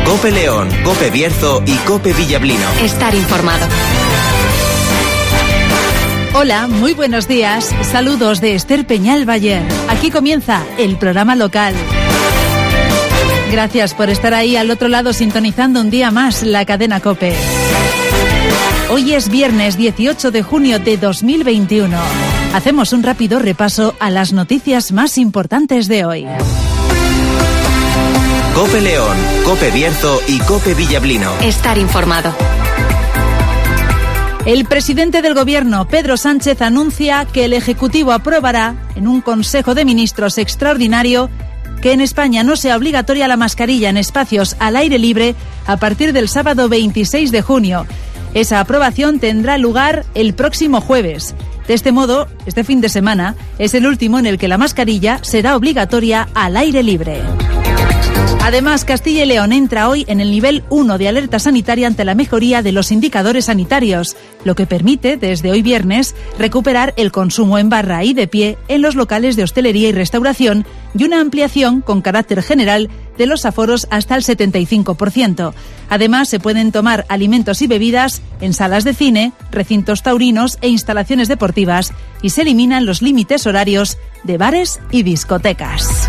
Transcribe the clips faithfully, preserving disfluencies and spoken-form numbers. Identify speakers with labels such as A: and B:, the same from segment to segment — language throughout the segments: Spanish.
A: COPE León, COPE Bierzo y COPE Villablino.
B: Estar informado.
C: Hola, muy buenos días. Saludos de Esther Peñal Bayer. Aquí comienza el programa local. Gracias por estar ahí al otro lado sintonizando un día más la cadena COPE. Hoy es viernes dieciocho de junio de dos mil veintiuno. Hacemos un rápido repaso a las noticias más importantes de hoy.
A: COPE León, COPE Bierzo y COPE Villablino.
B: Estar informado.
C: El presidente del Gobierno, Pedro Sánchez, anuncia que el Ejecutivo aprobará en un Consejo de Ministros extraordinario que en España no sea obligatoria la mascarilla en espacios al aire libre a partir del sábado veintiséis de junio. Esa aprobación tendrá lugar el próximo jueves. De este modo, este fin de semana es el último en el que la mascarilla será obligatoria al aire libre. Además, Castilla y León entra hoy en el nivel uno de alerta sanitaria ante la mejoría de los indicadores sanitarios, lo que permite, desde hoy viernes, recuperar el consumo en barra y de pie en los locales de hostelería y restauración y una ampliación con carácter general de los aforos hasta el setenta y cinco por ciento. Además, se pueden tomar alimentos y bebidas en salas de cine, recintos taurinos e instalaciones deportivas y se eliminan los límites horarios de bares y discotecas.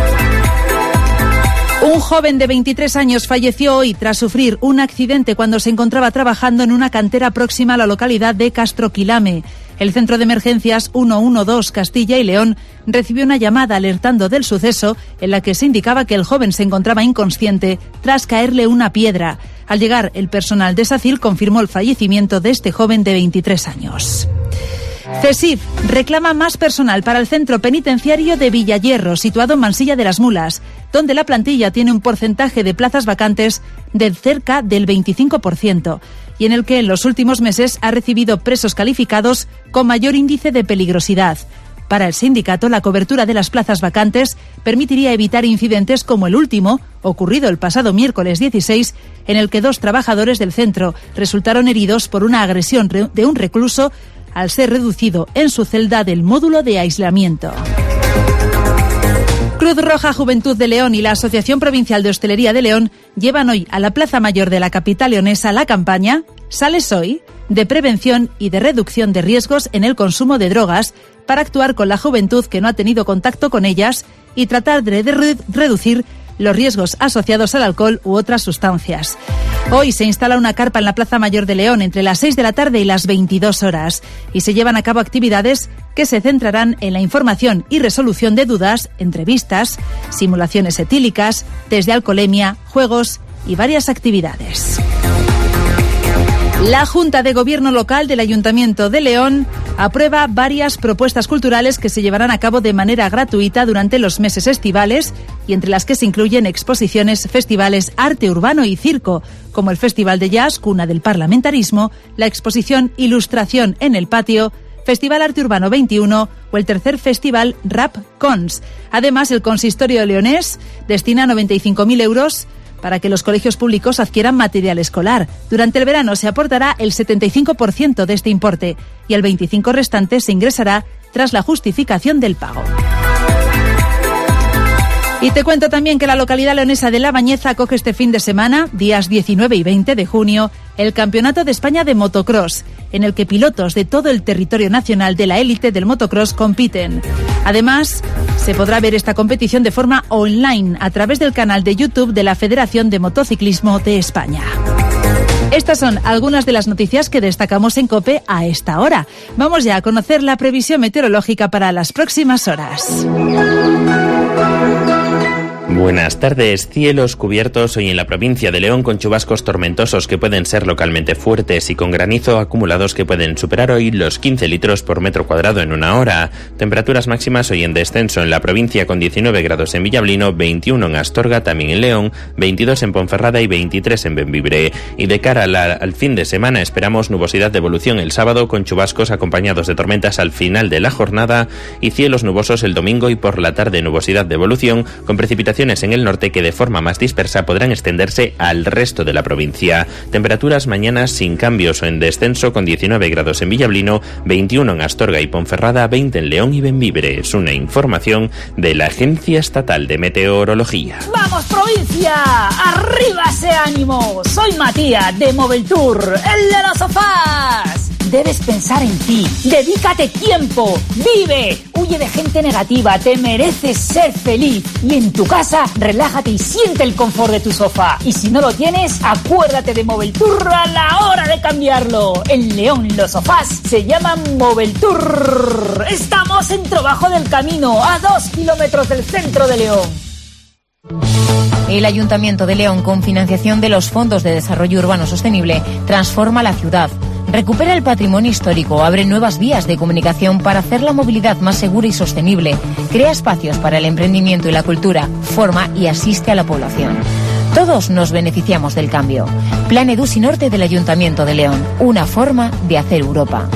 C: Un joven de veintitrés años falleció hoy tras sufrir un accidente cuando se encontraba trabajando en una cantera próxima a la localidad de Castroquilame. El Centro de Emergencias ciento doce Castilla y León recibió una llamada alertando del suceso en la que se indicaba que el joven se encontraba inconsciente tras caerle una piedra. Al llegar, el personal de SACIL confirmó el fallecimiento de este joven de veintitrés años. CESIF reclama más personal para el centro penitenciario de Villayerro, situado en Mansilla de las Mulas, donde la plantilla tiene un porcentaje de plazas vacantes de cerca del veinticinco por ciento y en el que en los últimos meses ha recibido presos calificados con mayor índice de peligrosidad. Para el sindicato, la cobertura de las plazas vacantes permitiría evitar incidentes como el último, ocurrido el pasado miércoles dieciséis, en el que dos trabajadores del centro resultaron heridos por una agresión de un recluso al ser reducido en su celda del módulo de aislamiento. Cruz Roja Juventud de León y la Asociación Provincial de Hostelería de León llevan hoy a la Plaza Mayor de la capital leonesa la campaña Sales Hoy, de prevención y de reducción de riesgos en el consumo de drogas, para actuar con la juventud que no ha tenido contacto con ellas y tratar de re- reducir los riesgos asociados al alcohol u otras sustancias. Hoy se instala una carpa en la Plaza Mayor de León entre las seis de la tarde y las veintidós horas y se llevan a cabo actividades que se centrarán en la información y resolución de dudas, entrevistas, simulaciones etílicas, test de alcoholemia, juegos y varias actividades. La Junta de Gobierno Local del Ayuntamiento de León aprueba varias propuestas culturales que se llevarán a cabo de manera gratuita durante los meses estivales y entre las que se incluyen exposiciones, festivales, arte urbano y circo, como el Festival de Jazz, cuna del parlamentarismo, la exposición Ilustración en el Patio, Festival Arte Urbano veintiuno o el tercer Festival Rap Cons. Además, el Consistorio leonés destina noventa y cinco mil euros para que los colegios públicos adquieran material escolar. Durante el verano se aportará el setenta y cinco por ciento de este importe y el veinticinco por ciento restante se ingresará tras la justificación del pago. Y te cuento también que la localidad leonesa de La Bañeza acoge este fin de semana, días diecinueve y veinte de junio, el Campeonato de España de Motocross, en el que pilotos de todo el territorio nacional de la élite del motocross compiten. Además, se podrá ver esta competición de forma online a través del canal de YouTube de la Federación de Motociclismo de España. Estas son algunas de las noticias que destacamos en COPE a esta hora. Vamos ya a conocer la previsión meteorológica para las próximas horas.
D: Buenas tardes. Cielos cubiertos hoy en la provincia de León con chubascos tormentosos que pueden ser localmente fuertes y con granizo acumulados que pueden superar hoy los quince litros por metro cuadrado en una hora. Temperaturas máximas hoy en descenso en la provincia con diecinueve grados en Villablino, veintiuno en Astorga, también en León, veintidós en Ponferrada y veintitrés en Bembibre. Y de cara a la, al fin de semana esperamos nubosidad de evolución el sábado con chubascos acompañados de tormentas al final de la jornada y cielos nubosos el domingo y por la tarde nubosidad de evolución con precipitaciones en en el norte que de forma más dispersa podrán extenderse al resto de la provincia. Temperaturas mañanas sin cambios o en descenso, con diecinueve grados en Villablino, veintiuno en Astorga y Ponferrada, veinte en León y Bembibre. Es una información de la Agencia Estatal de Meteorología.
E: ¡Vamos, provincia! ¡Arriba ese ánimo! Soy Matías de Moveltour, el de los sofás. Debes pensar en ti, dedícate tiempo, vive, huye de gente negativa, te mereces ser feliz. Y en tu casa, relájate y siente el confort de tu sofá. Y si no lo tienes, acuérdate de Moveltour a la hora de cambiarlo. En León los sofás se llaman Moveltour. Estamos en Trabajo del Camino, a dos kilómetros del centro de León.
F: El Ayuntamiento de León, con financiación de los Fondos de Desarrollo Urbano Sostenible, transforma la ciudad. Recupera el patrimonio histórico, abre nuevas vías de comunicación para hacer la movilidad más segura y sostenible, crea espacios para el emprendimiento y la cultura, forma y asiste a la población. Todos nos beneficiamos del cambio. Plan Edusi Norte del Ayuntamiento de León, una forma de hacer Europa.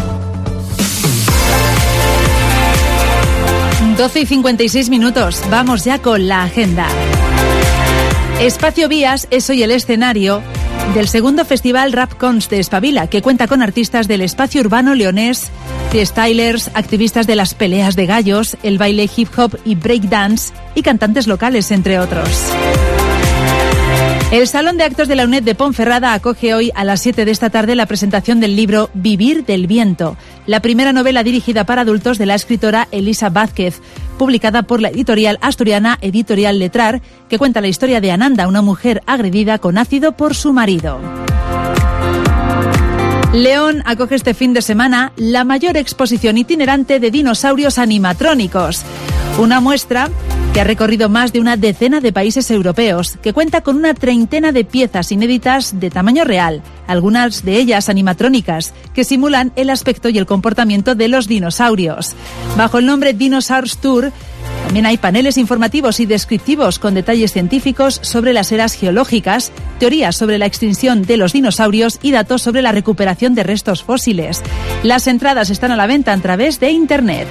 C: doce y cincuenta y seis minutos, vamos ya con la agenda. Espacio Vías es hoy el escenario del segundo Festival Rap Cons de Espabila, que cuenta con artistas del espacio urbano leonés, freestylers, activistas de las peleas de gallos, el baile hip hop y breakdance y cantantes locales, entre otros. El Salón de Actos de la UNED de Ponferrada acoge hoy a las siete de esta tarde la presentación del libro Vivir del Viento, la primera novela dirigida para adultos de la escritora Elisa Vázquez, publicada por la editorial asturiana Editorial Letrar, que cuenta la historia de Ananda, una mujer agredida con ácido por su marido. León acoge este fin de semana la mayor exposición itinerante de dinosaurios animatrónicos, una muestra que ha recorrido más de una decena de países europeos, que cuenta con una treintena de piezas inéditas de tamaño real, algunas de ellas animatrónicas, que simulan el aspecto y el comportamiento de los dinosaurios. Bajo el nombre Dinosaurs Tour, también hay paneles informativos y descriptivos con detalles científicos sobre las eras geológicas, teorías sobre la extinción de los dinosaurios y datos sobre la recuperación de restos fósiles. Las entradas están a la venta a través de Internet.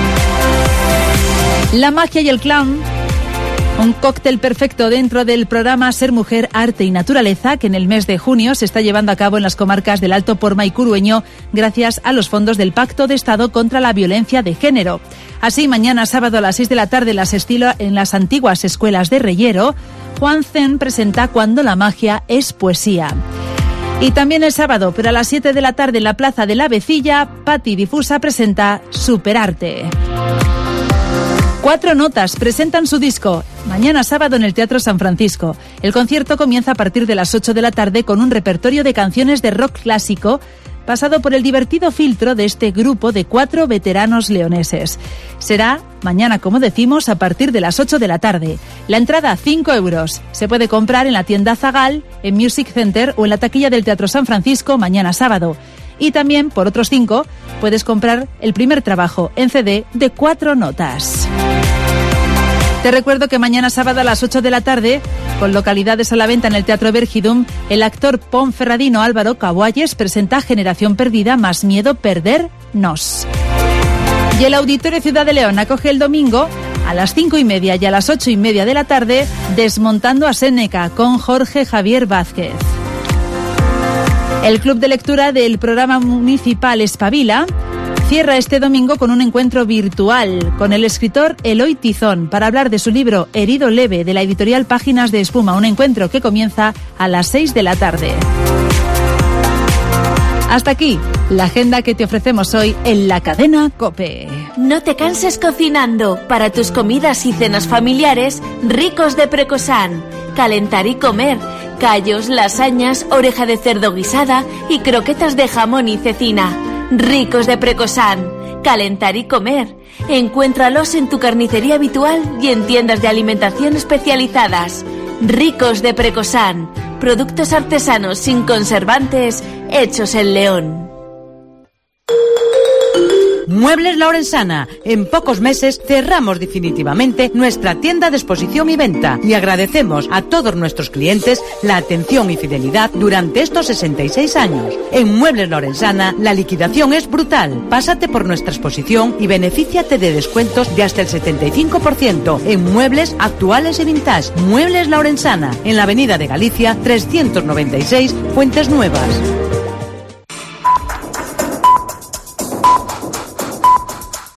C: La magia y el clown, un cóctel perfecto dentro del programa Ser Mujer, Arte y Naturaleza, que en el mes de junio se está llevando a cabo en las comarcas del Alto Porma y Curueño gracias a los fondos del Pacto de Estado contra la Violencia de Género. Así, mañana sábado a las seis de la tarde en las, estilo, en las antiguas escuelas de Reyero, Juan Zen presenta Cuando la magia es poesía. Y también el sábado, pero a las siete de la tarde en la Plaza de la Vecilla, Patti Difusa presenta Superarte. Cuatro Notas presentan su disco mañana sábado en el Teatro San Francisco. El concierto comienza a partir de las ocho de la tarde con un repertorio de canciones de rock clásico pasado por el divertido filtro de este grupo de cuatro veteranos leoneses. Será mañana, como decimos, a partir de las ocho de la tarde. La entrada, cinco euros. Se puede comprar en la tienda Zagal, en Music Center o en la taquilla del Teatro San Francisco mañana sábado. Y también, por otros cinco, puedes comprar el primer trabajo en C D de Cuatro Notas. Te recuerdo que mañana sábado a las ocho de la tarde, con localidades a la venta en el Teatro Vergidum, el actor ponferradino Álvaro Cabualles presenta Generación Perdida, más miedo perdernos. Y el Auditorio Ciudad de León acoge el domingo a las cinco y media y a las ocho y media de la tarde Desmontando a Séneca con Jorge Javier Vázquez. El Club de Lectura del Programa Municipal Espabila cierra este domingo con un encuentro virtual con el escritor Eloy Tizón para hablar de su libro Herido Leve, de la editorial Páginas de Espuma, un encuentro que comienza a las seis de la tarde. Hasta aquí la agenda que te ofrecemos hoy en la cadena COPE.
G: No te canses cocinando. Para tus comidas y cenas familiares, Ricos de Precosán. Calentar y comer. Callos, lasañas, oreja de cerdo guisada y croquetas de jamón y cecina. Ricos de Precosán. Calentar y comer. Encuéntralos en tu carnicería habitual y en tiendas de alimentación especializadas. Ricos de Precosán. Productos artesanos sin conservantes, hechos en León.
H: Muebles La Orensana. En pocos meses cerramos definitivamente nuestra tienda de exposición y venta y agradecemos a todos nuestros clientes la atención y fidelidad durante estos sesenta y seis años. En Muebles La Orensana la liquidación es brutal. Pásate por nuestra exposición y benefíciate de descuentos de hasta el setenta y cinco por ciento en muebles actuales y vintage. Muebles La Orensana, en la avenida de Galicia trescientos noventa y seis, Fuentes Nuevas.